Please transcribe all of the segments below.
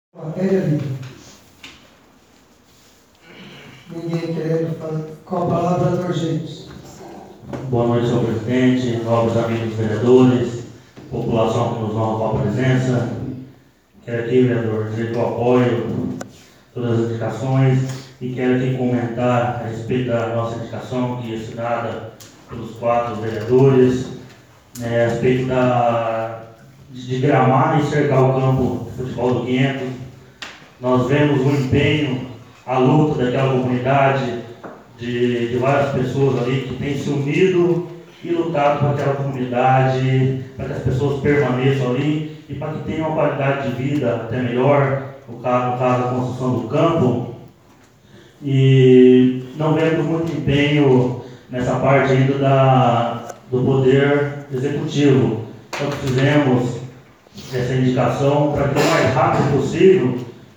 Matéria livre. Ninguém querendo falar. Com a palavra, Dr. James. Boa noite, senhor presidente, nobres amigos vereadores, população que nos honra com a presença. Quero aqui, vereador, dizer que eu apoio todas as indicações e quero aqui comentar a respeito da nossa indicação que é assinada pelos 4 vereadores, a respeito de gramar e cercar o campo de futebol do 500. Nós vemos o empenho, a luta daquela comunidade, de várias pessoas ali que têm se unido e lutado para aquela comunidade, para que as pessoas permaneçam ali e para que tenham uma qualidade de vida até melhor, no caso da construção do campo. E não vemos muito empenho nessa parte ainda do poder executivo. Então fizemos essa indicação para que o mais rápido possível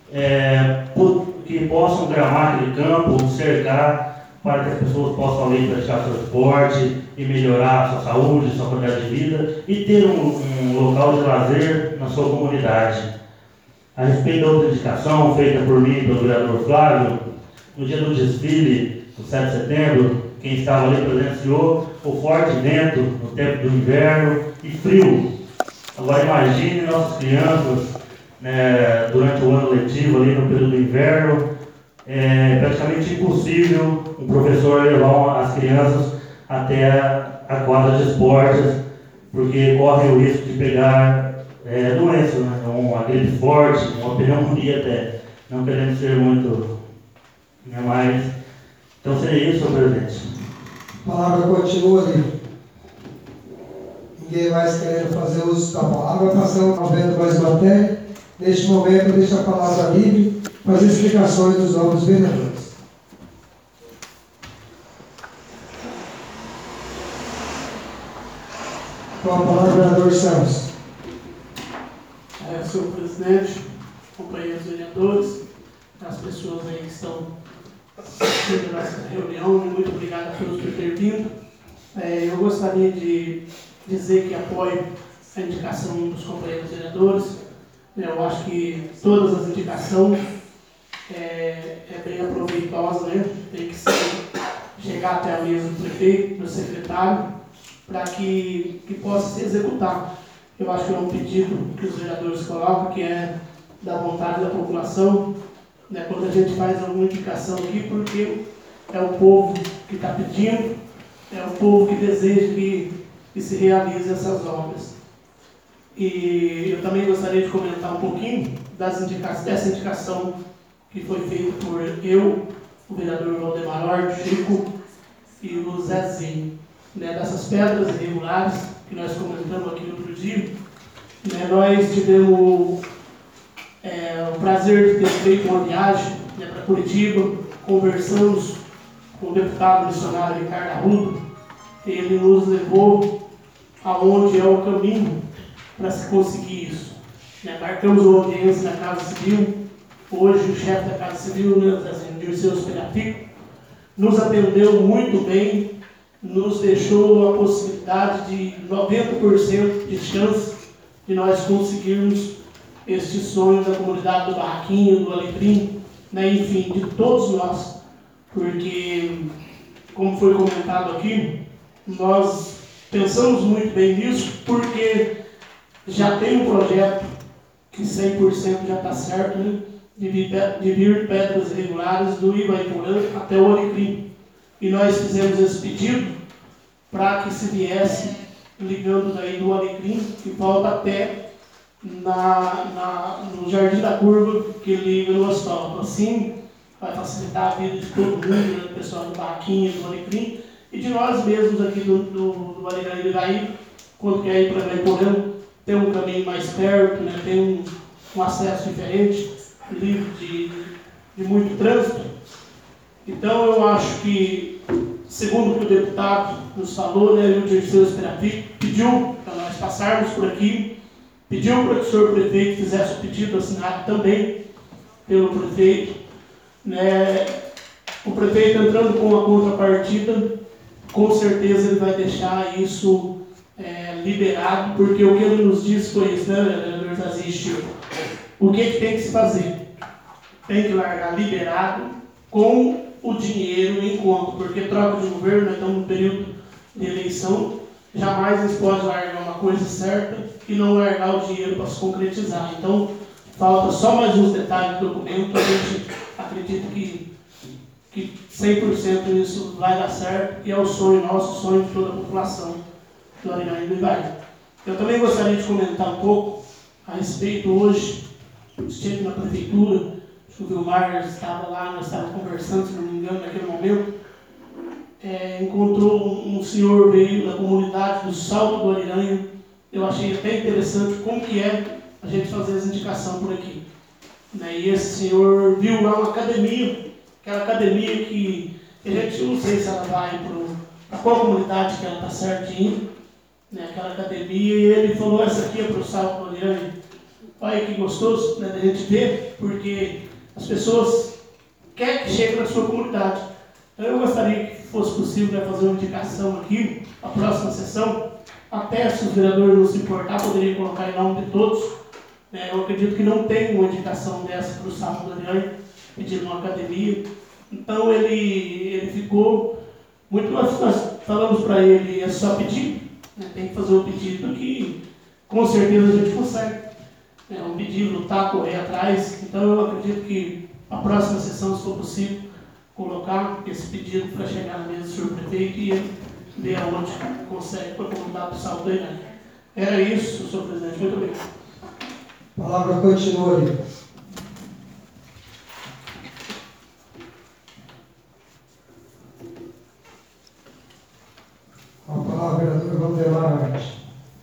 que possam gramar aquele campo, cercar, para que as pessoas possam ali praticar seu esporte e melhorar a sua saúde, sua qualidade de vida e ter um local de lazer na sua comunidade. A respeito da outra indicação feita por mim e pelo vereador Flávio, no dia do desfile, no 7 de setembro, quem estava ali presenciou o forte vento no tempo do inverno e frio. Agora imagine nossas crianças, durante o ano letivo, ali no período do inverno. É praticamente impossível um professor levar as crianças até a quadra de esportes, porque corre o risco de pegar doenças, uma gripe forte, uma pneumonia até, não querendo ser muito, mais. Então seria isso, senhor presidente. A palavra continua livre. Ninguém mais querendo fazer uso da palavra, passando ao vendo mais matéria. Neste momento, eu deixo a palavra livre para as explicações dos novos vereadores. Com a palavra, vereador Santos. Senhor presidente, companheiros vereadores, as pessoas aí que estão assistindo essa reunião, muito obrigado a todos por ter vindo. Eu gostaria de dizer que apoio a indicação dos companheiros vereadores. Eu acho que todas as indicações é bem aproveitosa, tem que chegar até a mesa do prefeito, do secretário, para que possa se executar. Eu acho que é um pedido que os vereadores colocam, que é da vontade da população, quando a gente faz alguma indicação aqui, porque é o povo que está pedindo, é o povo que deseja que se realize essas obras. E eu também gostaria de comentar um pouquinho dessa indicação que foi feita por eu, o vereador Valdemar Horto, Chico e o Zezinho, dessas pedras irregulares que nós comentamos aqui no outro dia. Nós tivemos o prazer de ter feito uma viagem para Curitiba, conversamos com o deputado missionário Ricardo Arruda, ele nos levou aonde é o caminho para se conseguir isso. Marcamos uma audiência na Casa Civil. Hoje o chefe da Casa Civil, Dirceu Esperafico, nos atendeu muito bem, nos deixou a possibilidade de 90% de chance de nós conseguirmos este sonho da comunidade do Barraquinho, do Alecrim, enfim, de todos nós, porque, como foi comentado aqui, nós pensamos muito bem nisso, porque já tem um projeto que 100% já está certo, de vir pedras irregulares do Ibaiporã até o Alecrim. E nós fizemos esse pedido para que se viesse ligando daí do Alecrim e volta até no Jardim da Curva, que liga no asfalto. Assim, vai facilitar a vida de todo mundo, do pessoal do Barraquinho, do Alecrim, e de nós mesmos aqui do Alecrim daí, quando quer ir para Ibaiporã, tem um caminho mais perto, tem um acesso diferente, livre de muito trânsito. Então eu acho que, segundo o que o deputado nos falou, o Dirceu Esperafico pediu para nós passarmos por aqui, pediu para que o senhor prefeito fizesse o pedido assinado também pelo prefeito. O prefeito entrando com a contrapartida, com certeza ele vai deixar isso liberado, porque o que ele nos disse foi isso, vereador Zazinho Chico? o que tem que se fazer? Tem que largar liberado com o dinheiro em conta, porque troca de governo, nós estamos no período de eleição, jamais eles podem largar uma coisa certa e não largar o dinheiro para se concretizar. Então, falta só mais uns detalhes do documento, a gente acredita que 100% isso vai dar certo, e é o sonho nosso, o sonho de toda a população do Arinhã e do Ibaí. Eu também gostaria de comentar um pouco a respeito hoje, estive na prefeitura, o Vilmar estava lá, nós estávamos conversando, se não me engano, naquele momento, encontrou um senhor, veio da comunidade do Salto do Ariranha. Eu achei até interessante como que é a gente fazer as indicações por aqui. E esse senhor viu lá uma academia, aquela academia que a gente não sei se ela vai para qual comunidade que ela está certinho, aquela academia, e ele falou, essa aqui é para o Salto do Ariranha. Olha que gostoso, da gente ver, porque as pessoas querem que chegue na sua comunidade. Então eu gostaria que fosse possível fazer uma indicação aqui, a próxima sessão, até se os vereadores não se importar, poderia colocar em nome de todos. Eu acredito que não tem uma indicação dessa para o Salto do Ariranha, pedindo uma academia. Então ele ficou muito. Nós falamos para ele, é só pedir, tem que fazer o pedido que com certeza a gente consegue. É um pedido, lutar, correr atrás. Então eu acredito que a próxima sessão, se for possível, colocar esse pedido para chegar na mesa do senhor prefeito e ele ver aonde consegue para comunicar para o Salto do Ariranha. Era isso, senhor presidente. Muito obrigado. A palavra continua ali. A palavra, vereador Valdemar Arte.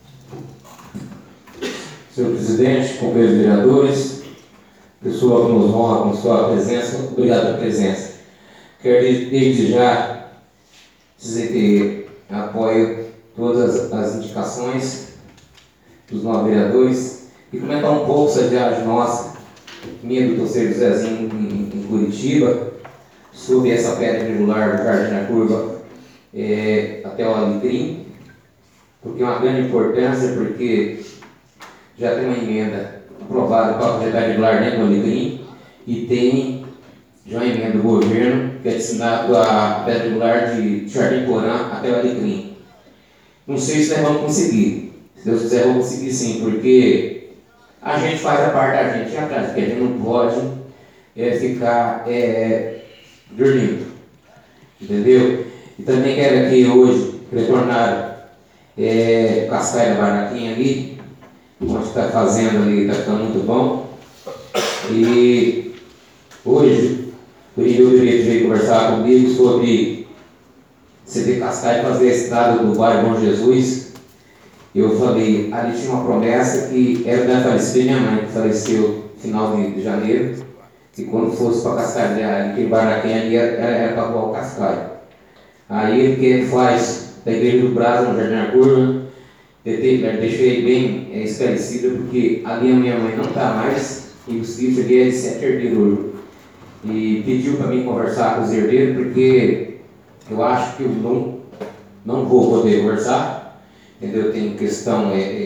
Senhor presidente, companheiros vereadores, pessoa que nos honra com sua presença, obrigado pela presença. Quero desde já dizer que apoio todas as indicações dos novos vereadores e comentar um pouco essa viagem nossa, minha do Conselho Zezinho em Curitiba, sobre essa pedra irregular do Jardim da Curva até o Alecrim, porque é uma grande importância, porque já tem uma emenda aprovada para a propriedade regular dentro do Alecrim e tem já uma emenda do governo que é destinado à pedra regular de Jardim Porã até o Alecrim. Não sei se nós vamos conseguir. Se Deus quiser, vamos conseguir sim, porque a gente faz a parte da gente atrás, porque a gente não pode ficar dormindo. Entendeu? E também quero aqui hoje retornar Cascaia da Barraquinha ali, onde está fazendo ali, está ficando muito bom. E hoje o Irineu veio conversar comigo sobre CD Cascaia fazer a estrada do bairro Bom Jesus. Eu falei, ali tinha uma promessa que era da falecida minha mãe, que faleceu no final de janeiro, que quando fosse para Cascaia, aquele Barraquinha ali era para voar o Cascaia. Aí ele que faz da Igreja do Brasil, no Jardim da Curva, deixei bem esclarecido, porque ali a minha mãe não está mais, e os filhos ali é de 7 herdeiros. E pediu para mim conversar com os herdeiros, porque eu acho que eu não vou poder conversar, entendeu? Tem questão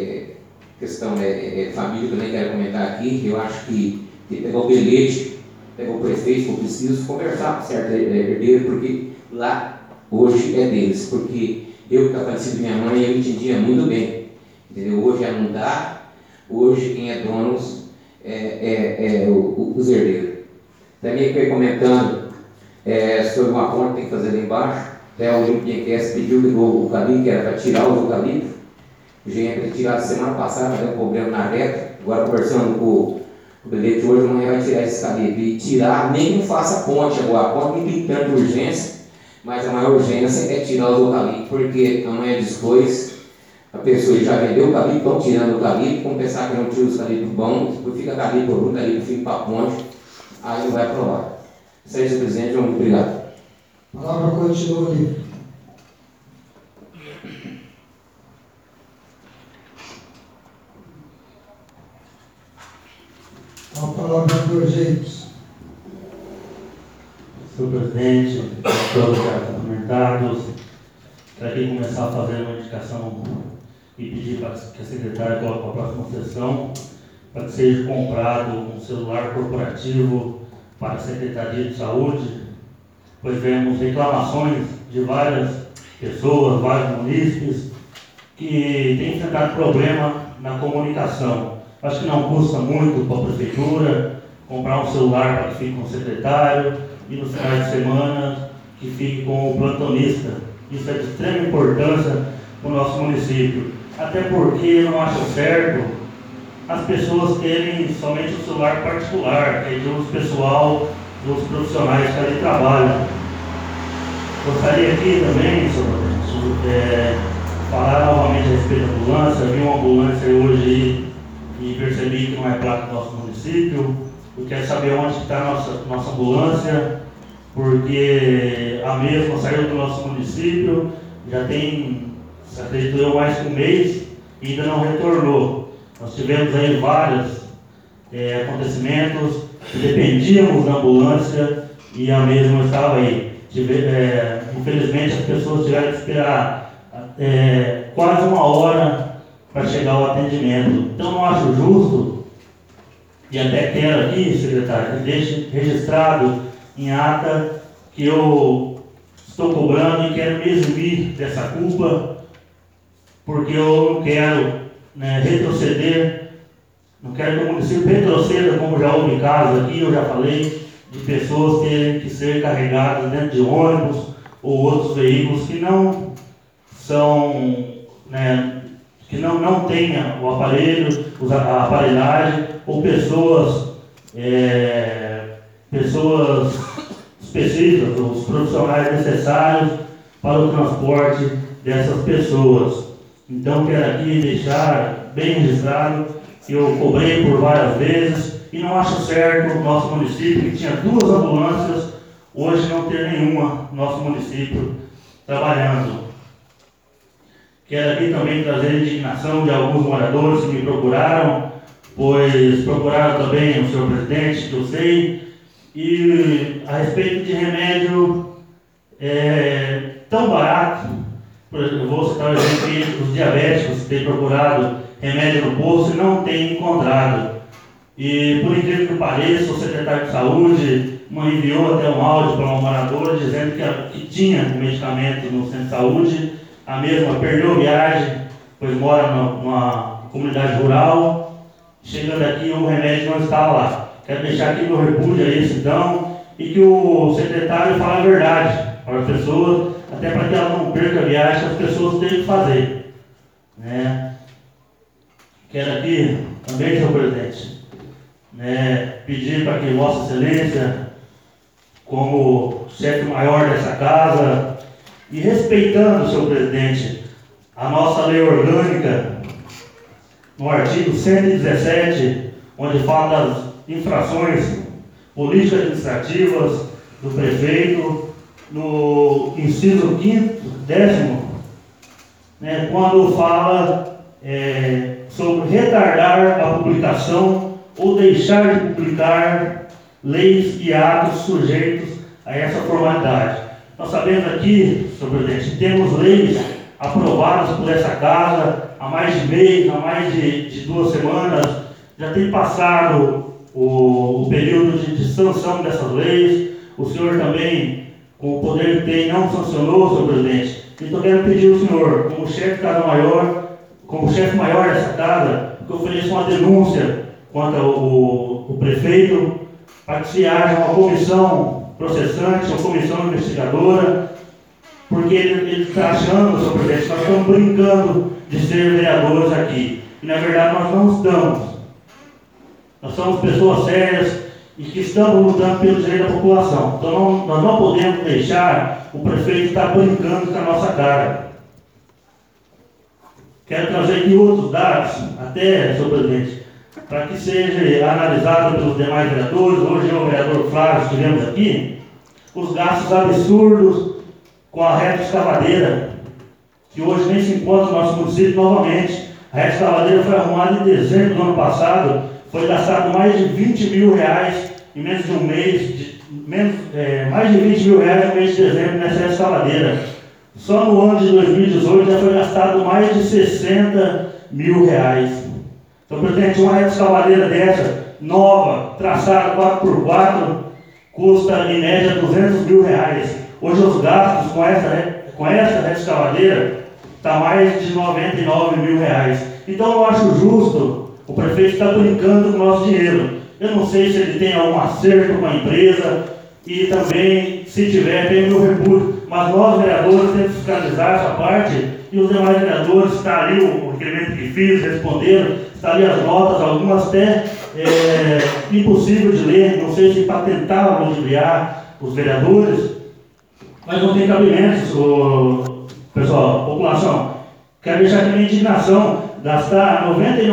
família que eu nem quero comentar aqui. Eu acho que tem que pegar o bilhete, pegar o prefeito, se for preciso, conversar com certo herdeiro, porque lá hoje é deles, porque eu que estava falecido minha mãe, eu entendia muito bem, entendeu? Hoje ela não dá, hoje quem é dono os herdeiros. Também fiquei comentando sobre uma ponte que tem que fazer lá embaixo, até o Limpinquest pediu de novo o caminho, que era para tirar os eucaliptos, já ia tirar semana passada, deu um problema na reta, agora conversando com o bilhete hoje, amanhã vai tirar esse eucalipto, e tirar, nem que faça a ponte agora, a ponte não tem tanta urgência, mas a maior urgência é tirar os eucaliptos, porque amanhã depois a pessoa já vendeu o eucalipto, estão tirando o eucalipto, como pensar que não tira os eucaliptos bons, depois fica eucalipto por um, eucalipto fica para a ponte, aí não vai aprovar. Isso aí, senhor presidente, muito obrigado. A palavra continua ali. A palavra do Jeitos. Senhor presidente, todos já cumprimentados, quero aqui começar fazendo uma indicação e pedir para que a secretária coloque para a próxima sessão para que seja comprado um celular corporativo para a Secretaria de Saúde, pois vemos reclamações de várias pessoas, vários munícipes, que têm enfrentado problema na comunicação. Acho que não custa muito para a Prefeitura comprar um celular para que fique com o secretário e nos finais de semana que fique com o plantonista. Isso é de extrema importância para o nosso município. Até porque eu não acho certo as pessoas terem somente o celular particular, que é de uso pessoal dos profissionais que ali trabalham. Gostaria aqui também, senhor, falar novamente a respeito da ambulância. Vi uma ambulância hoje e percebi que não é placa do nosso município. Eu quero saber onde está a nossa ambulância, porque a mesma saiu do nosso município, já tem, acredito eu, mais que um mês e ainda não retornou. Nós tivemos aí vários acontecimentos que dependíamos da ambulância e a mesma estava aí. Infelizmente as pessoas tiveram que esperar quase uma hora para chegar ao atendimento. Então não acho justo, e até quero aqui, secretário, que deixe registrado em ata que eu estou cobrando e quero me eximir dessa culpa, porque eu não quero retroceder, não quero que o município retroceda, como já houve casos aqui, eu já falei, de pessoas terem que ser carregadas dentro de ônibus ou outros veículos que não são, que não tenham o aparelho, a aparelhagem, ou pessoas específicas, os profissionais necessários para o transporte dessas pessoas. Então quero aqui deixar bem registrado que eu cobrei por várias vezes e não acho certo o nosso município, que tinha 2 ambulâncias, hoje não ter nenhuma no nosso município trabalhando. Quero aqui também trazer a indignação de alguns moradores que me procuraram, pois procuraram também o senhor presidente, que eu sei, e a respeito de remédio tão barato. Por exemplo, eu vou citar o exemplo que os diabéticos têm procurado remédio no posto e não têm encontrado. E por incrível que pareça, o secretário de saúde enviou até um áudio para uma moradora dizendo que tinha o medicamento no centro de saúde. A mesma perdeu viagem, pois mora numa comunidade rural. Chegando aqui, o remédio não estava lá. Quero deixar aqui meu repúdio a isso, então, e que o secretário fale a verdade para as pessoas, até para que ela não perca a viagem que as pessoas têm que fazer. Quero aqui também, senhor presidente, pedir para que Vossa Excelência, como chefe maior dessa casa, e respeitando, senhor presidente, a nossa lei orgânica, no artigo 117, onde fala das infrações políticas administrativas do prefeito, no inciso 10º, quando fala sobre retardar a publicação ou deixar de publicar leis e atos sujeitos a essa formalidade. Nós sabemos aqui, senhor presidente, que temos leis aprovadas por essa casa há mais de mês, há mais de 2 semanas, já tem passado o período de sanção dessas leis. O senhor também, com o poder que tem, não sancionou, senhor presidente. Então quero pedir ao senhor, como chefe maior dessa casa, que ofereça uma denúncia contra o prefeito, para que se haja uma comissão processante, uma comissão investigadora, porque ele está achando, senhor presidente, que nós estamos brincando de ser vereadores aqui. E na verdade nós não estamos. Nós somos pessoas sérias e que estamos lutando pelo direito da população. Então nós não podemos deixar o prefeito estar brincando com a nossa cara. Quero trazer aqui outros dados, até, senhor presidente, para que seja analisado pelos demais vereadores. Hoje o vereador Flávio estivemos aqui, os gastos absurdos com a reta escavadeira, que hoje nem se encontra no nosso município novamente. A reta escavadeira foi arrumada em dezembro do ano passado, foi gastado mais de 20 mil reais em menos de um mês, mais de 20 mil reais no mês de dezembro nessa reta escavadeira. Só no ano de 2018 já foi gastado mais de 60 mil reais. Então, presidente, uma reta escavadeira dessa, nova, traçada 4x4, custa em média R$200 mil. Hoje os gastos com essa reta escavadeira está mais de R$99 mil. Então eu acho justo o prefeito estar brincando com o nosso dinheiro. Eu não sei se ele tem algum acerto com a empresa e também, se tiver, tem o meu repúdio. Mas nós, vereadores, temos que fiscalizar essa parte e os demais vereadores, está ali o requerimento que fiz, responderam, está ali as notas, algumas até impossível de ler, não sei se para tentar ludibriar os vereadores, mas não tem cabimento, pessoal, população. Quero deixar aqui a minha indignação, gastar R$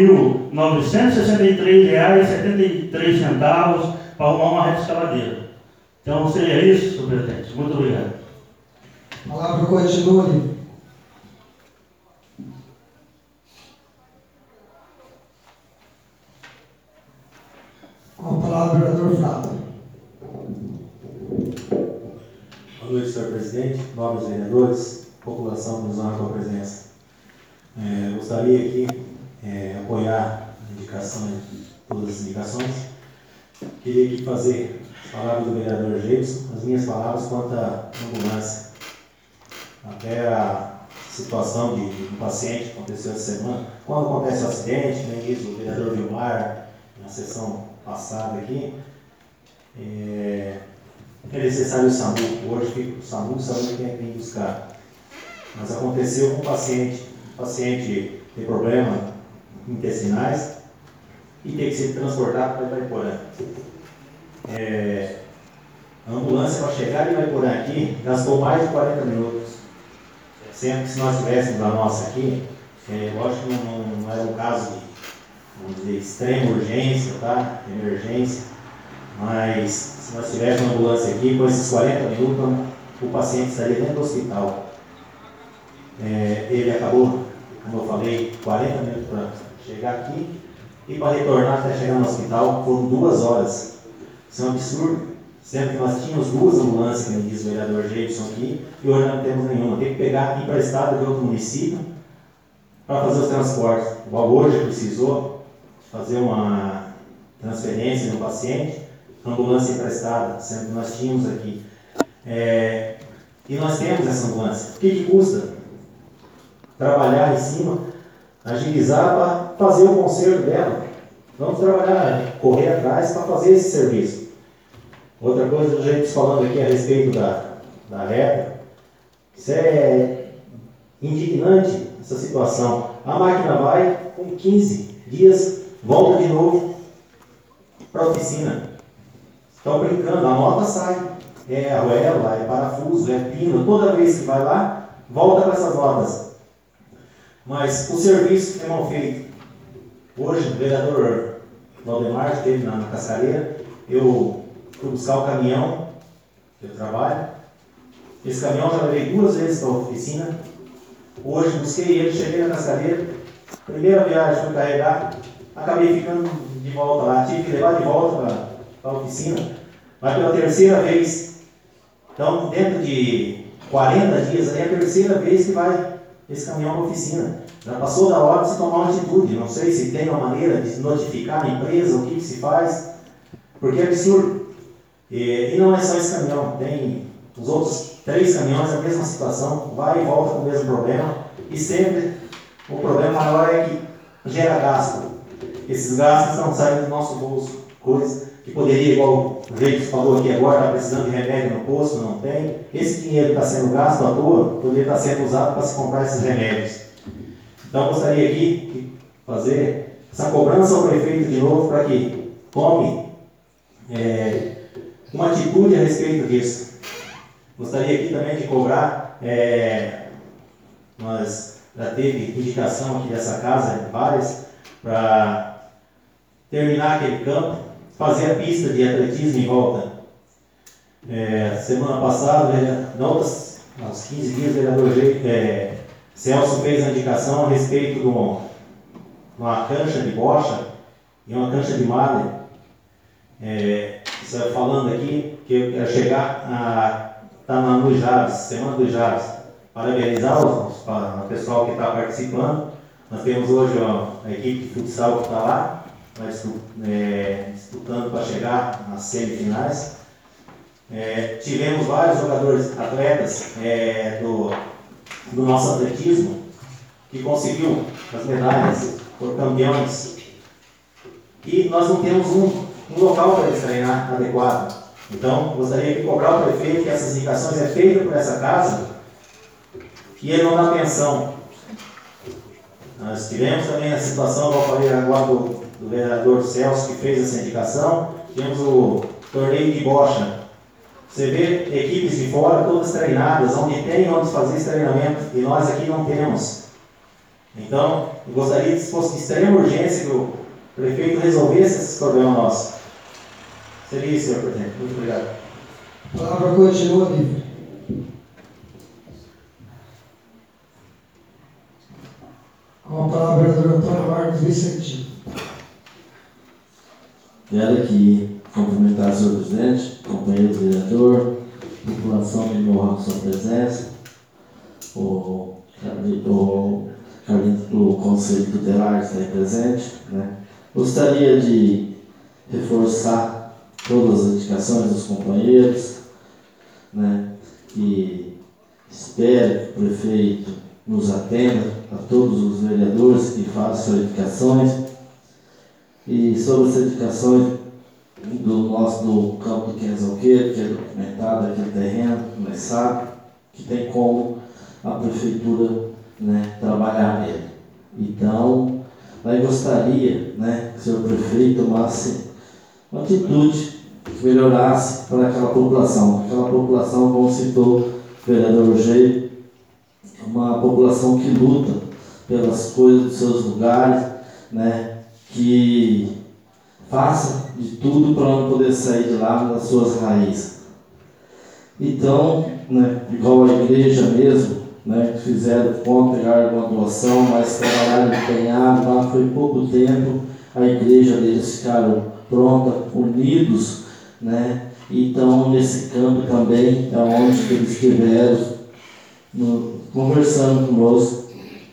99.963,73 para arrumar uma reta escavadeira. Então seria isso, senhor presidente. Muito obrigado. A palavra continue. Com a palavra, vereador Flávio. Boa noite, senhor presidente, nobres vereadores, população que nos honra com a presença. Gostaria aqui apoiar a indicação de todas as indicações. Queria aqui fazer as palavras do vereador Gleison, as minhas palavras quanto à ambulância. Até a situação de um paciente que aconteceu essa semana, quando acontece o acidente, nem isso, o vereador Vilmar, na sessão passada aqui, é necessário o SAMU. Hoje fica o SAMU quem é que vem buscar. Mas aconteceu com o paciente tem problema intestinais e tem que ser transportado para Itaiporã. A ambulância para chegar em Itaiporã aqui gastou mais de 40 minutos. Sempre que se nós tivéssemos a nossa aqui, lógico que não era um caso de, vamos dizer, extrema urgência, tá? Emergência, mas se nós tivéssemos uma ambulância aqui, com esses 40 minutos, o paciente estaria dentro do hospital. Ele acabou, como eu falei, 40 minutos para chegar aqui e para retornar até chegar no hospital foram 2 horas. Isso é um absurdo. Sendo que nós tínhamos 2 ambulâncias, como diz o vereador Gleison aqui, e hoje não temos nenhuma. Tem que pegar emprestado de outro município para fazer os transportes. Igual hoje precisou fazer uma transferência do paciente, ambulância emprestada, sendo que nós tínhamos aqui. E nós temos essa ambulância. O que custa? Trabalhar em cima, agilizar para fazer o conserto dela. Vamos trabalhar, correr atrás para fazer esse serviço. Outra coisa, a gente falando aqui a respeito da reta, isso é indignante, essa situação. A máquina vai, com 15 dias, volta de novo para a oficina. Estão brincando, a nota sai. É arruela, é parafuso, é pino, toda vez que vai lá, volta com essas notas. Mas o serviço é mal feito. Hoje, o vereador Valdemar esteve na Cascareira, eu fui buscar o caminhão que eu trabalho. Esse caminhão já levei 2 vezes para a oficina. Hoje busquei ele, cheguei na Cascareira. Primeira viagem fui carregar, acabei ficando de volta lá. Tive que levar de volta para a oficina. Mas pela 3ª vez, então dentro de 40 dias, aí é a 3ª vez que vai esse caminhão para a oficina. Já passou da hora de se tomar uma atitude. Não sei se tem uma maneira de notificar a empresa, o que se faz, porque é absurdo. E não é só esse caminhão, tem os outros 3 caminhões, a mesma situação, vai e volta com o mesmo problema, e sempre o problema maior é que gera gasto. Esses gastos estão saindo do nosso bolso, coisa que poderia, igual o Reis falou aqui agora, está precisando de remédio no posto, não tem. Esse dinheiro que está sendo gasto à toa, poderia estar sendo usado para se comprar esses remédios. Então, eu gostaria aqui de fazer essa cobrança ao prefeito de novo para que tome uma atitude a respeito disso. Gostaria aqui também de cobrar, nós já teve indicação aqui dessa casa, várias, para terminar aquele campo, fazer a pista de atletismo em volta. Semana passada, aos 15 dias, o vereador Celso fez a indicação a respeito de uma cancha de bocha e uma cancha de malha. Falando aqui que eu quero chegar a estar na Luiz Javes, Semana dos Javes, parabenizar o pessoal que está participando, Nós temos hoje a equipe de futsal que está lá, disputando para chegar nas semifinais. Tivemos vários jogadores, atletas do nosso atletismo que conseguiu as medalhas, foram campeões. E nós não temos um local para eles treinar adequado. Então, gostaria de cobrar o prefeito que essas indicações é feita por essa casa e ele não dá pensão. Nós tivemos também a situação, como eu falei agora, do vereador Celso, que fez essa indicação. Tivemos o torneio de bocha. Você vê equipes de fora, todas treinadas, onde tem onde fazer esse treinamento, e nós aqui não temos. Então, eu gostaria, se fosse de extrema urgência, que o prefeito resolvesse esses problemas nossos. Seria isso, senhor presidente. Muito obrigado. A palavra continua livre. Com a palavra, vereador Antônio Vargas Vicentino. Quero aqui cumprimentar o senhor presidente, companheiro vereador, população que me honra com sua presença, o Carlinhos do Conselho Tutelar que está aí presente, né? Gostaria de reforçar todas as indicações dos companheiros, né? E espero que o prefeito nos atenda, a todos os vereadores que façam suas indicações. E sobre as indicações do campo do Quenzalqueiro, que é documentado aquele terreno, nós sabemos que tem como a prefeitura, né, trabalhar nele. Então, nós gostaria, né, que o senhor prefeito tomasse uma atitude que melhorasse para aquela população. Aquela população, como citou o vereador Rogério, uma população que luta pelas coisas dos seus lugares, né, que faça de tudo para não poder sair de lá das suas raízes. Então, né, igual a igreja mesmo, né, que fizeram conta, pegaram uma doação, mas trabalharam empenhado, lá foi pouco tempo, a igreja deles ficaram pronta, unidos, né. Então, nesse campo também é onde eles estiveram conversando conosco,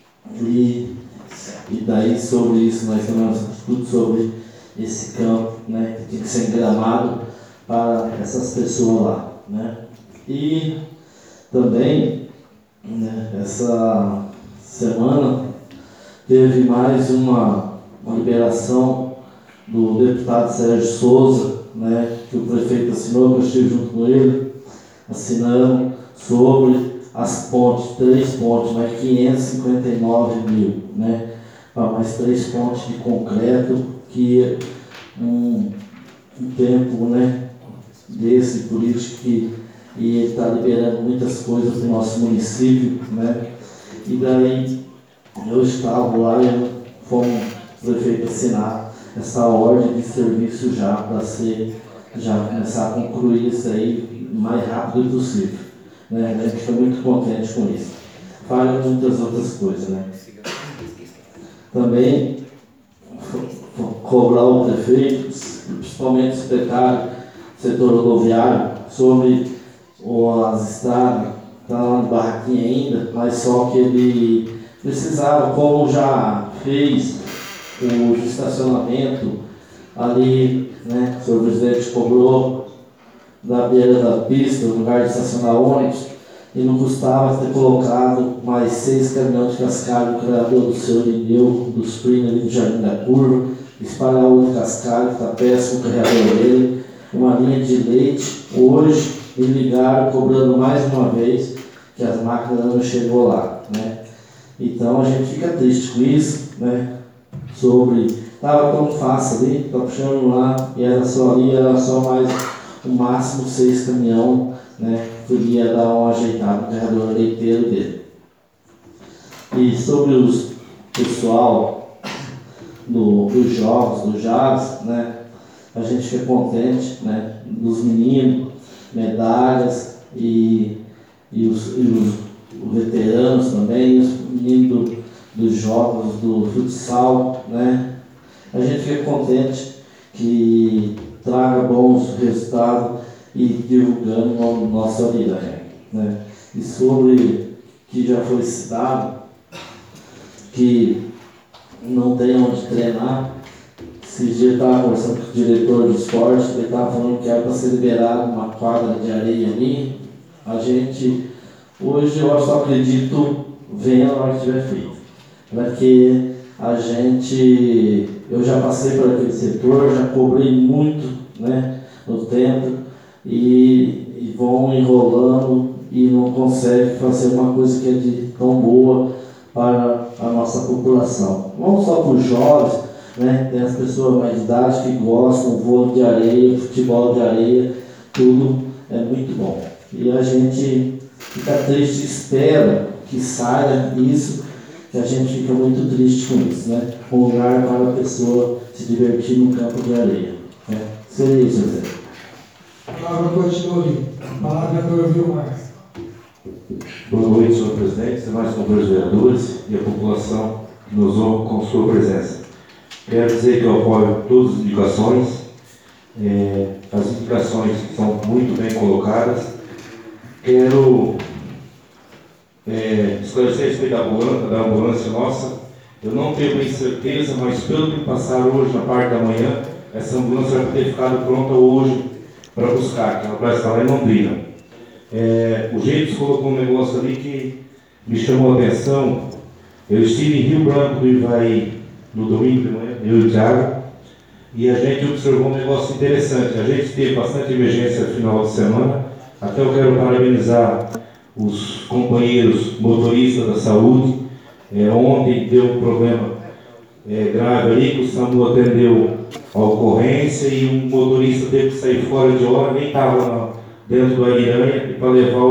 e daí sobre isso nós temos tudo sobre esse campo, né, que tem que ser gramado para essas pessoas lá, né. E também, né, essa semana teve mais uma liberação do deputado Sérgio Souza, né, que o prefeito assinou, que eu estive junto com ele, assinando sobre as pontes, 3 pontes, mais 559 mil, né, para mais 3 pontes de concreto, que um tempo, né, desse político que ele está liberando muitas coisas para o nosso município, né, e daí eu estava lá e fomos o prefeito assinar essa ordem de serviço já para já começar a concluir isso aí o mais rápido possível, né, a gente fica muito contente com isso. Fala muitas outras coisas, né. Também cobrar o prefeito, principalmente o secretário do setor rodoviário, sobre as estradas, está lá na barraquinha ainda, mas só que ele precisava, como já fez o estacionamento ali, né, o senhor presidente cobrou da beira da pista, no lugar de estacionar ônibus, e não custava ter colocado mais 6 caminhões de cascalho, o criador do seu Irineu, dos primos ali do Jardim da Curva, espalhar outro cascalho, que está péssimo o carregador dele, uma linha de leite. Hoje me ligaram cobrando mais uma vez que as máquinas não chegou lá, né? Então a gente fica triste com isso, né? Sobre, estava tão fácil ali, está puxando lá, e era só ali, era só mais o máximo 6 caminhões, né? Podia dar um ajeitado no carregador leiteiro dele. E sobre os pessoal dos jogos, do Jazz, né? A gente fica contente, né? Dos meninos, medalhas e os veteranos também, os meninos dos jogos, do futsal, né? A gente fica contente que traga bons resultados e divulgando o nome do nosso Arirã, né? E sobre que já foi citado, que não tem onde treinar. Esse dia eu estava conversando com o diretor do esporte, ele estava falando que era para ser liberado uma quadra de areia ali. A gente, hoje eu só acredito, venha na hora que tiver feito. Porque a gente, eu já passei por aquele setor, já cobrei muito, né, no tempo, e vão enrolando e não conseguem fazer uma coisa que é de tão boa para a nossa população. Não só para os jovens, né, tem as pessoas mais de idade que gostam, vôlei de areia, futebol de areia, tudo é muito bom. E a gente fica triste, espera que saia isso, que a gente fica muito triste com isso, né? Um lugar para a pessoa se divertir no campo de areia. Né? Seria isso, Zé. A palavra continua. A palavra do Vilmar. Boa noite, senhor presidente, demais companheiros vereadores e a população que nos honra com sua presença. Quero dizer que eu apoio todas as indicações. As indicações são muito bem colocadas. Quero esclarecer a respeito da ambulância nossa. Eu não tenho bem certeza, mas pelo que passaram hoje na parte da manhã, essa ambulância vai ter ficado pronta hoje para buscar, que ela vai estar lá em Londrina. O Geitos colocou um negócio ali que me chamou a atenção. Eu estive em Rio Branco do Ivaí no domingo de manhã, eu e o Thiago, e a gente observou um negócio interessante. A gente teve bastante emergência no final de semana. Até eu quero parabenizar os companheiros motoristas da saúde. Ontem deu um problema grave ali, que o SAMU atendeu a ocorrência e o motorista teve que sair fora de hora, nem estava dentro do Aguiranha, para levar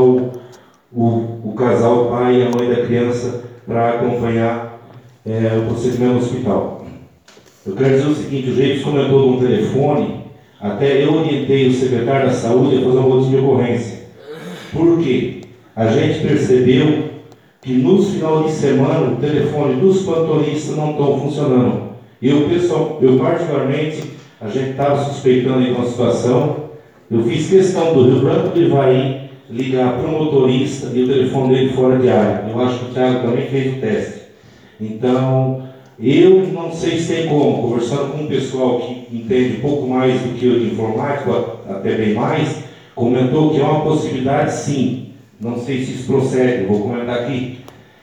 o casal, o pai e a mãe da criança, para acompanhar o procedimento no hospital. Eu quero dizer o seguinte: o Geitos comentou de um telefone, até eu orientei o secretário da saúde a fazer um boletim de ocorrência. Por quê? A gente percebeu que nos finais de semana o telefone dos plantonistas não estão funcionando. Eu particularmente, a gente estava suspeitando de uma situação. Eu fiz questão do Rio Branco do Ivaí ligar para o motorista e o telefone dele fora de área. Eu acho que o Thiago também fez o teste. Então, eu não sei se tem como, conversando com um pessoal que entende um pouco mais do que eu de informática, até bem mais, comentou que é uma possibilidade sim. Não sei se isso procede, vou comentar aqui.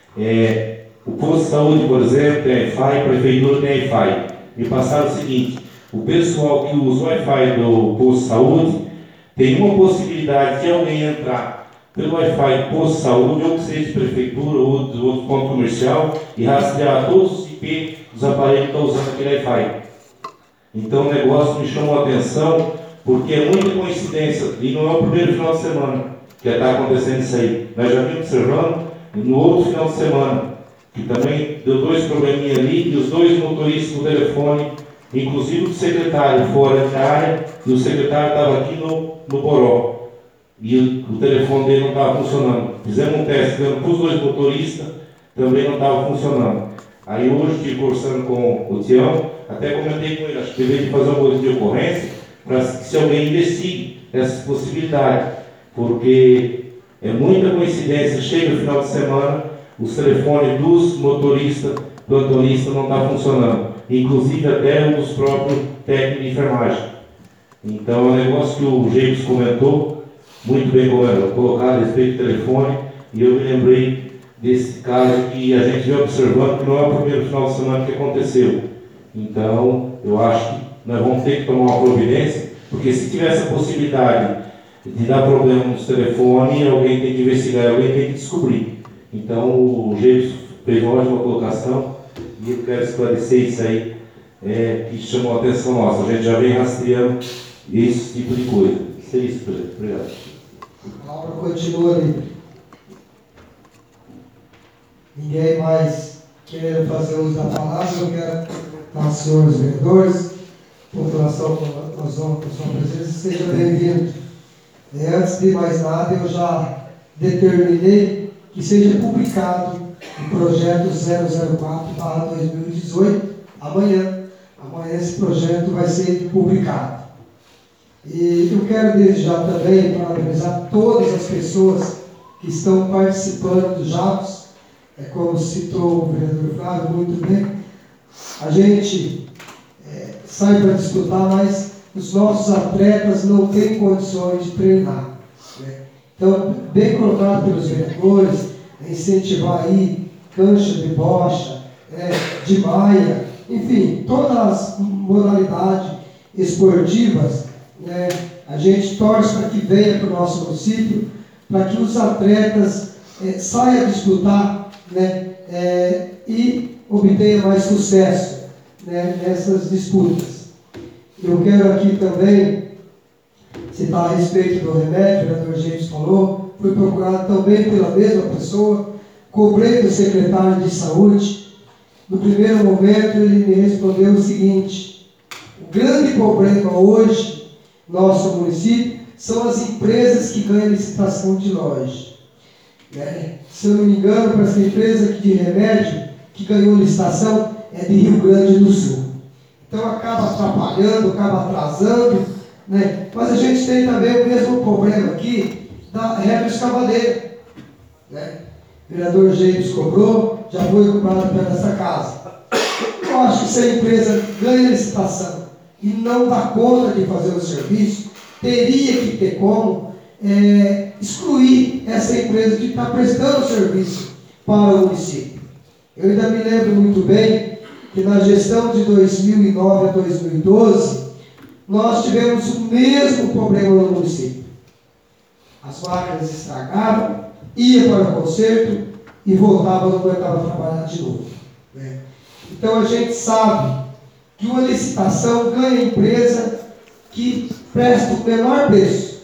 O posto de saúde, por exemplo, tem Wi-Fi, a prefeitura tem Wi-Fi. Me passaram o seguinte: o pessoal que usa o Wi-Fi do posto de saúde tem uma possibilidade de alguém entrar pelo Wi-Fi do posto de saúde, ou que seja de prefeitura ou de outro ponto comercial, e rastrear todos os IP dos aparelhos que estão usando aquele Wi-Fi. Então o negócio me chamou a atenção, porque é muita coincidência, e não é o primeiro final de semana que está acontecendo isso aí. Nós já vimos observando no outro final de semana, que também deu 2 probleminhas ali, e os 2 motoristas no telefone, inclusive o secretário fora de área, e o secretário estava aqui no Boró. E o telefone dele não estava funcionando. Fizemos um teste para os 2 motoristas, também não estava funcionando. Aí hoje, estive conversando com o Tião, até comentei com ele, acho que deveria fazer uma boletim de ocorrência, para que se alguém investigue essa possibilidade. Porque é muita coincidência, chega no final de semana, os telefones dos motoristas, plantonistas não estão funcionando. Inclusive até um dos próprios técnicos de enfermagem. Então é um negócio que o James comentou, muito bem colocado a respeito do telefone, e eu me lembrei desse caso que a gente vem observando, que não é o primeiro final de semana que aconteceu. Então eu acho que nós vamos ter que tomar uma providência, porque se tiver essa possibilidade de dar problema nos telefones, alguém tem que investigar, alguém tem que descobrir. Então o James fez uma ótima colocação e eu quero esclarecer isso aí, que chamou a atenção nossa. A gente já vem rastreando esse tipo de coisa. Isso é isso, presidente. Obrigado. A palavra continua ali. Ninguém mais quer fazer uso da palavra. Eu quero aos senhores vereadores, população com a sua presença, seja bem-vindo. Antes de mais nada, eu já determinei que seja publicado o projeto 004/2018 amanhã. Amanhã esse projeto vai ser publicado. E eu quero desde já também parabenizar todas as pessoas que estão participando dos atos, como citou o vereador Flávio muito bem, a gente sai para disputar, mas os nossos atletas não têm condições de treinar, né? Então, bem colocado pelos vereadores, incentivar aí cancha de bocha, de maia, enfim, todas as modalidades esportivas, né? A gente torce para que venha para o nosso município, para que os atletas saiam a disputar, né? E obtenham mais sucesso, né? Nessas disputas. Eu quero aqui também citar a respeito do remédio, o vereador James falou, fui procurado também pela mesma pessoa, cobrei do secretário de saúde. No primeiro momento ele me respondeu o seguinte: o grande problema hoje no nosso município são as empresas que ganham licitação de loja, né? Se eu não me engano, para essa empresa de remédio que ganhou licitação é de Rio Grande do Sul. Então acaba atrapalhando, acaba atrasando, né? Mas a gente tem também o mesmo problema aqui da retroescavadeira, né? O vereador James cobrou, já foi ocupado pela casa. Eu acho que se a empresa ganha licitação e não dá conta de fazer o serviço, teria que ter como excluir essa empresa de estar prestando serviço para o município. Eu ainda me lembro muito bem que na gestão de 2009 a 2012, nós tivemos o mesmo problema no município. As máquinas estragavam, ia para o conserto e voltava, não aguentava trabalhar de novo, né? Então a gente sabe que uma licitação ganha a empresa que presta o menor preço.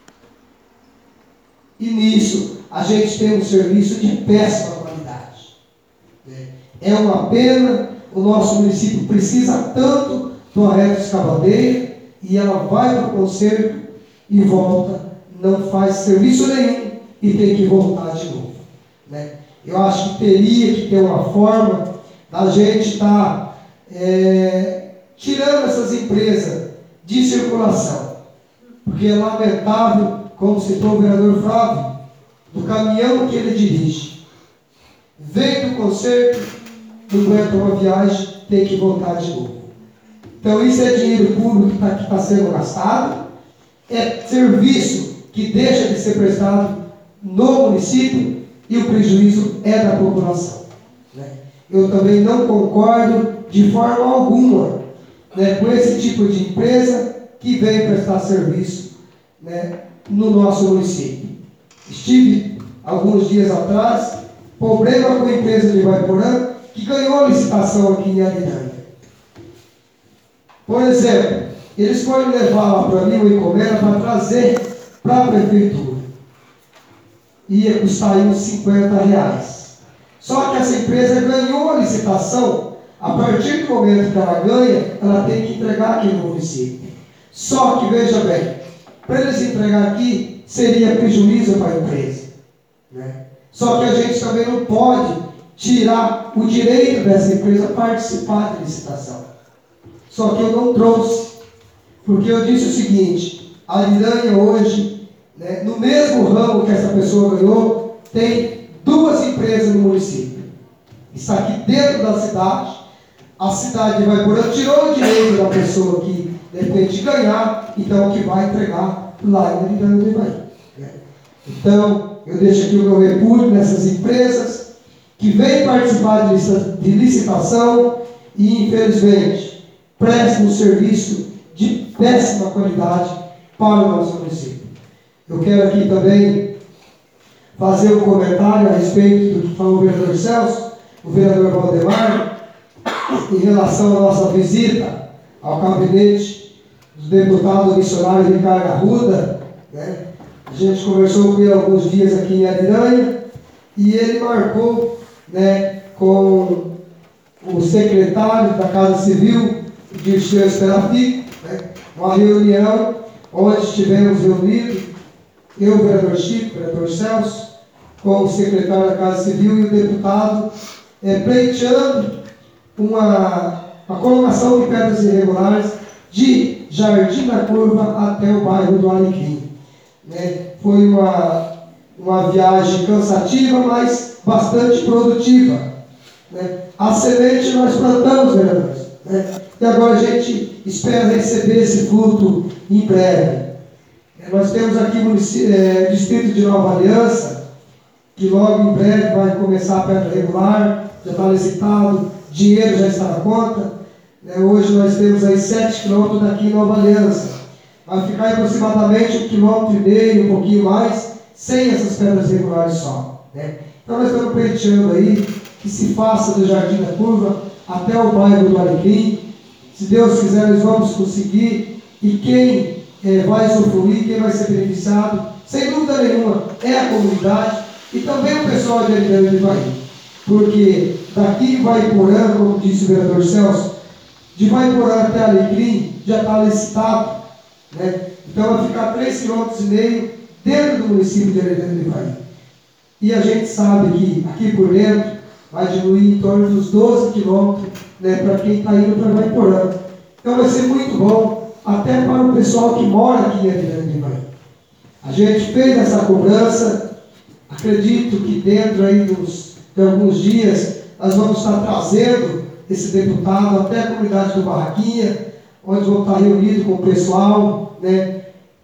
E nisso a gente tem um serviço de péssima qualidade, né? É uma pena, o nosso município precisa tanto de uma retroescavadeira e ela vai para o conserto e volta, não faz serviço nenhum e tem que voltar de novo, né? Eu acho que teria que ter uma forma da gente estar tirando essas empresas de circulação, porque é lamentável, como citou o vereador Flávio, do caminhão que ele dirige, vem do conserto, não aguenta uma viagem, tem que voltar de novo. Então isso é dinheiro público que está sendo gastado, é serviço que deixa de ser prestado no município e o prejuízo é da população, né? Eu também não concordo de forma alguma, né, com esse tipo de empresa que vem prestar serviço, né, no nosso município. Estive alguns dias atrás, problema com a empresa de Ivaiporã, que ganhou a licitação aqui em Ariranha. Por exemplo, eles foram levar lá para mim uma encomenda para trazer para a prefeitura. Ia custar aí uns R$50. Só que essa empresa ganhou a licitação, a partir do momento que ela ganha, ela tem que entregar aqui no município. Só que, veja bem, para eles entregar aqui, seria prejuízo para a empresa, né? Só que a gente também não pode tirar o direito dessa empresa participar da licitação. Só que eu não trouxe, porque eu disse o seguinte: a Ariranha hoje, né, no mesmo ramo que essa pessoa ganhou, tem 2 empresas no município. Está aqui dentro da cidade. A cidade de Ivaiporã tirou o direito da pessoa que de repente ganhar, então que vai entregar lá em Ariranha do Ivaí, né? Então, eu deixo aqui o meu repúdio nessas empresas que vêm participar de licitação e, infelizmente, prestam um serviço de péssima qualidade para o nosso município. Eu quero aqui também fazer um comentário a respeito do que falou o vereador Celso, o vereador Valdemar, em relação à nossa visita ao gabinete do deputado missionário Ricardo Arruda, né? A gente conversou com ele alguns dias aqui em Ariranha e ele marcou, né, com o secretário da Casa Civil, o Dirceu Esperafico, né, uma reunião onde estivemos reunidos, eu, o vereador Chico, o vereador Celso, com o secretário da Casa Civil e o deputado, pleiteando uma colocação de pedras irregulares de Jardim da Curva até o bairro do Alecrim, né? Foi uma viagem cansativa, mas bastante produtiva, né? A semente nós plantamos, vereadores, né? E agora a gente espera receber esse fruto em breve. Nós temos aqui o distrito de Nova Aliança, que logo em breve vai começar a pedra regular, já está licitado, dinheiro já está na conta. Hoje nós temos aí 7 quilômetros daqui em Nova Aliança. Vai ficar aproximadamente 1,5 quilômetros, um pouquinho mais, sem essas pedras regulares só, né? Então nós estamos pleiteando aí que se faça do Jardim da Curva até o bairro do Alecrim. Se Deus quiser, nós vamos conseguir. E quem vai usufruir, quem vai ser beneficiado, sem dúvida nenhuma, é a comunidade e também o pessoal de Aridaia do Ivaí. Porque daqui vai Porã, como disse o vereador Celso, de Vaiporã até Alecrim já está licitado, né? Então vai ficar 3,5 km dentro do município de Aridaia do Ivaí. E a gente sabe que aqui por dentro vai diminuir em torno dos 12 quilômetros, né, para quem está indo para Vaiporã. Então vai ser muito bom, até para o pessoal que mora aqui em Aridaia do Ivaí. A gente fez essa cobrança, acredito que dentro aí de alguns dias nós vamos estar trazendo esse deputado até a comunidade do Barraquinha, onde vão estar reunidos com o pessoal, né?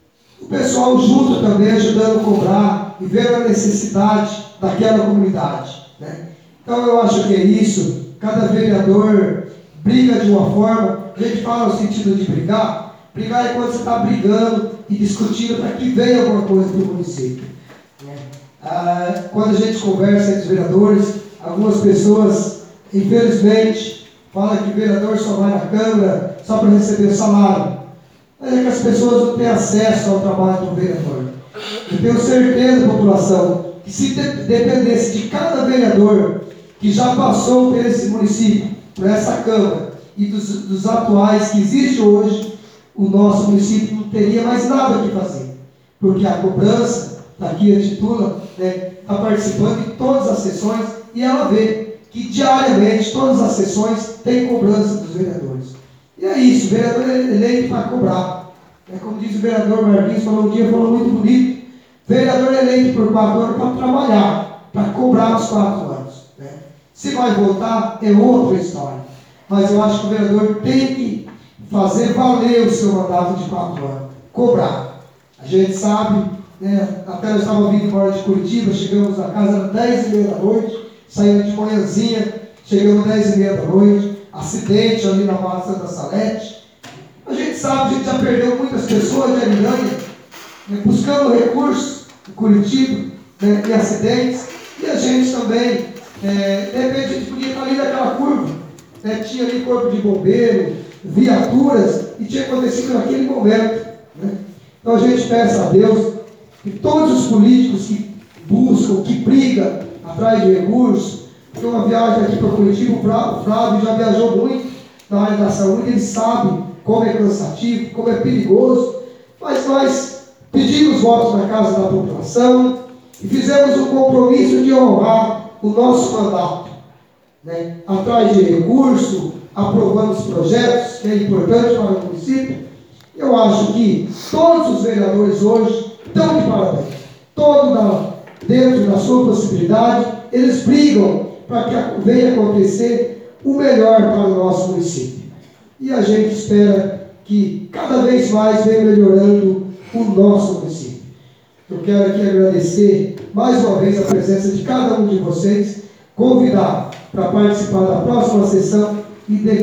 O pessoal junto também, ajudando a cobrar e ver a necessidade daquela comunidade, né? Então eu acho que é isso. Cada vereador briga de uma forma, a gente fala no sentido de brigar. Brigar é quando você está brigando e discutindo para que venha alguma coisa para o município, né? Quando a gente conversa entre os vereadores, algumas pessoas, infelizmente, falam que o vereador só vai na Câmara só para receber o salário. Mas é que as pessoas não têm acesso ao trabalho do vereador. Eu tenho certeza, população, que se dependesse de cada vereador que já passou por esse município, por essa Câmara, e dos atuais que existem hoje, o nosso município não teria mais nada o que fazer. Porque a cobrança, está aqui a titula, né, está participando de todas as sessões e ela vê que diariamente, todas as sessões, tem cobrança dos vereadores. E é isso, o vereador é eleito para cobrar. Como diz o vereador Marquinhos, falou um dia, falou muito bonito. Vereador é eleito por 4 anos para trabalhar, para cobrar os 4 anos. Né? Se vai voltar, é outra história. Mas eu acho que o vereador tem que fazer valer o seu mandato de 4 anos. Cobrar. A gente sabe, né, até eu estava vindo embora de Curitiba, chegamos na casa às 10h30 da noite, saímos de manhãzinha, chegamos às 10h30 da noite, acidente ali na Barra Santa Salete. A gente sabe, a gente já perdeu muitas pessoas de Aridaia, né, buscando recursos em Curitiba, né, e acidentes, e a gente também, de repente a gente podia estar ali naquela curva, né, tinha ali corpo de bombeiro, viaturas, e tinha acontecido naquele momento. Né? Então a gente peça a Deus que todos os políticos que buscam, que brigam atrás de recursos, tem uma viagem aqui para Curitiba, o Flávio já viajou muito na área da saúde, ele sabe como é cansativo, como é perigoso, mas nós pedimos votos na casa da população e fizemos um compromisso de honrar o nosso mandato, né? Atrás de recurso, aprovamos projetos, que é importante para o município. Eu acho que todos os vereadores hoje estão de parabéns, todos dentro da sua possibilidade, eles brigam para que venha acontecer o melhor para o nosso município. E a gente espera que cada vez mais venha melhorando o nosso município. Eu quero aqui agradecer mais uma vez a presença de cada um de vocês, convidar para participar da próxima sessão e